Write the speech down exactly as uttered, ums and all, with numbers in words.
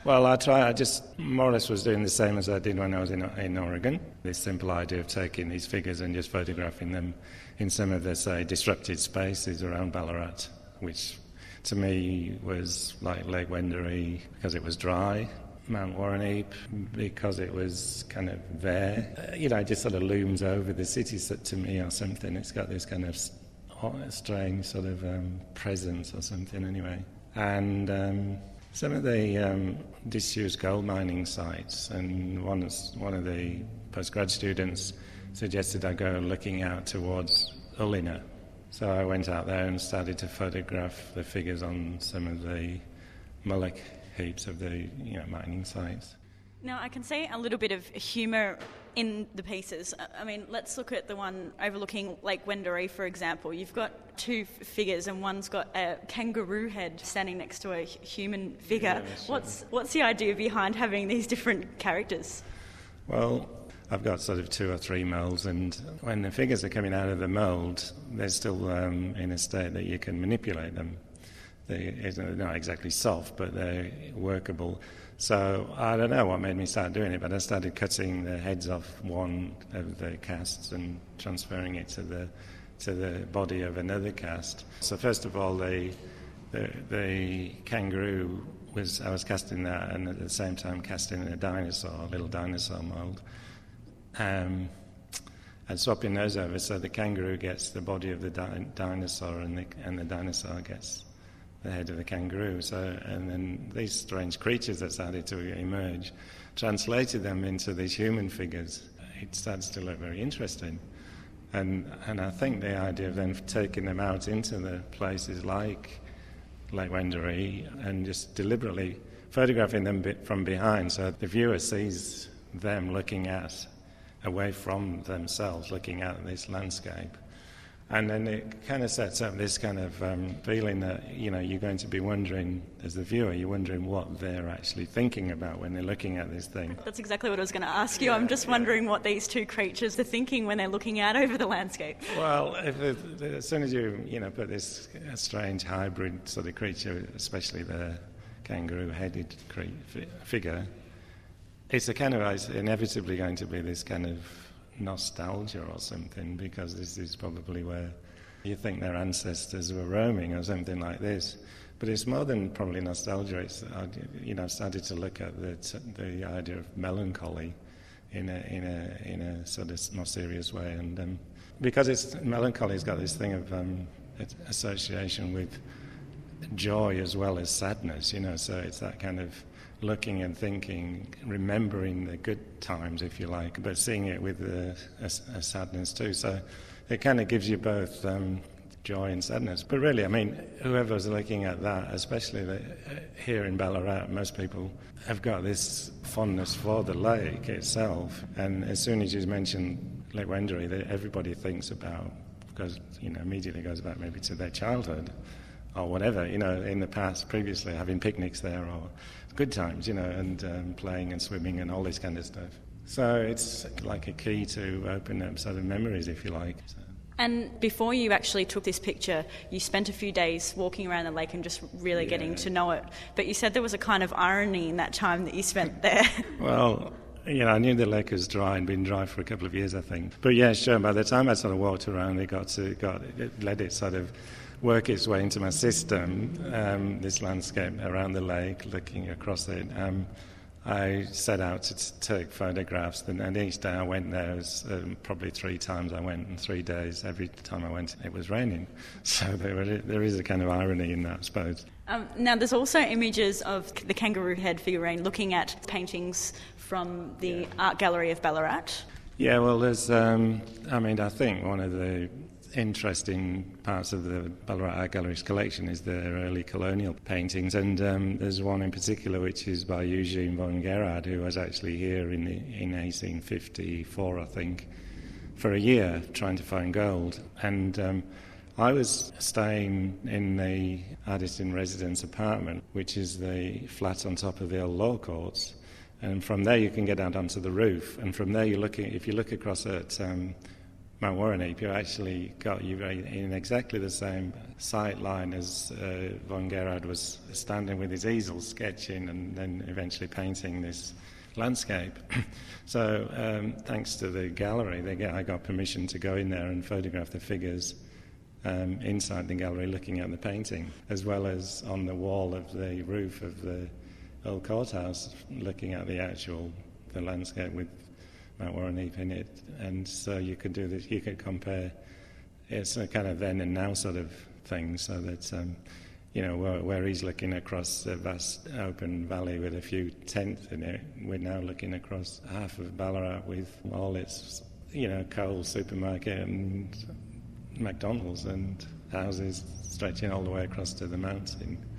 Well, I try. I just more or less was doing the same as I did when I was in, in Oregon. This simple idea of taking these figures and just photographing them in some of the, say, disrupted spaces around Ballarat, which to me was like Lake Wendouree because it was dry, Mount Warraneep because it was kind of there. Uh, you know, it just sort of looms over the city to me or something. It's got this kind of strange sort of um, presence or something anyway. And um, some of the um, disused gold mining sites, and one, one of the postgrad students suggested I go looking out towards Ullina. So I went out there and started to photograph the figures on some of the mullock heaps of the you know mining sites. Now, I can see a little bit of humour in the pieces. I mean, let's look at the one overlooking Lake Wendouree, for example. You've got two f- figures, and one's got a kangaroo head standing next to a human figure. Yeah, what's what's the idea behind having these different characters? Well, I've got sort of two or three moulds, and when the figures are coming out of the mould, they're still um, in a state that you can manipulate them. They're not exactly soft, but they're workable. So I don't know what made me start doing it, but I started cutting the heads off one of the casts and transferring it to the to the body of another cast. So first of all, the the, the kangaroo was I was casting that, and at the same time casting a dinosaur, a little dinosaur mould, um, and swapping those over. So the kangaroo gets the body of the di- dinosaur, and the and the dinosaur gets the head of the kangaroo. So, and then these strange creatures that started to emerge, translated them into these human figures. It starts to look very interesting. And and I think the idea of then taking them out into the places like Lake Wendouree and just deliberately photographing them from behind so the viewer sees them looking at, away from themselves, looking at this landscape. And then it kind of sets up this kind of um, feeling that, you know, you're going to be wondering, as the viewer, you're wondering what they're actually thinking about when they're looking at this thing. That's exactly what I was going to ask you. Yeah, I'm just yeah. wondering what these two creatures are thinking when they're looking out over the landscape. Well, if it, as soon as you, you know, put this strange hybrid sort of creature, especially the kangaroo-headed cre- figure, it's a kind of, it's inevitably going to be this kind of nostalgia or something, because this is probably where you think their ancestors were roaming or something like this. But it's more than probably nostalgia. It's, you know, I've started to look at the the idea of melancholy in a in a in a sort of more serious way, and um, because it's melancholy's got this thing of um, association with joy as well as sadness. You know, so it's that kind of looking and thinking, remembering the good times, if you like, but seeing it with a, a, a sadness too. So it kind of gives you both um, joy and sadness. But really, I mean, whoever's looking at that, especially the, uh, here in Ballarat, most people have got this fondness for the lake itself. And as soon as you mention Lake Wendouree, everybody thinks about, because, you know, immediately goes back maybe to their childhood or whatever, you know, in the past, previously, having picnics there or good times, you know, and um, playing and swimming and all this kind of stuff. So it's like a key to open up sort of memories, if you like. So. And before you actually took this picture, you spent a few days walking around the lake and just really yeah. getting to know it. But you said there was a kind of irony in that time that you spent there. Well, you know, I knew the lake was dry and been dry for a couple of years, I think. But yeah, sure, by the time I sort of walked around, it got to, got, it let it sort of work its way into my system, um, this landscape around the lake, looking across it. Um, I set out to t- take photographs, and, and each day I went there, was, um, probably three times I went in three days. Every time I went, it was raining. So there, were, there is a kind of irony in that, I suppose. Um, now, there's also images of the kangaroo head figurine looking at paintings from the yeah. Art Gallery of Ballarat. Yeah, well, there's, um, I mean, I think one of the interesting parts of the Ballarat Art Gallery's collection is their early colonial paintings, and um, there's one in particular which is by Eugene von Gerard, who was actually here in the, in eighteen fifty-four, I think, for a year trying to find gold. And um, I was staying in the artist in residence apartment, which is the flat on top of the old law courts, and from there you can get out onto the roof, and from there you look at, if you look across at um, Mount Warraneep, you actually got you in exactly the same sight line as uh, von Gerhard was standing with his easel sketching and then eventually painting this landscape. So um, thanks to the gallery, they get, I got permission to go in there and photograph the figures um, inside the gallery looking at the painting, as well as on the wall of the roof of the old courthouse looking at the actual the landscape with Mount Warraneep in it. And so you could do this, you could compare, it's a kind of then and now sort of thing, so that um, you know, where, where he's looking across a vast open valley with a few tents in it, we're now looking across half of Ballarat with all its, you know, Coles supermarket and McDonald's and houses stretching all the way across to the mountain.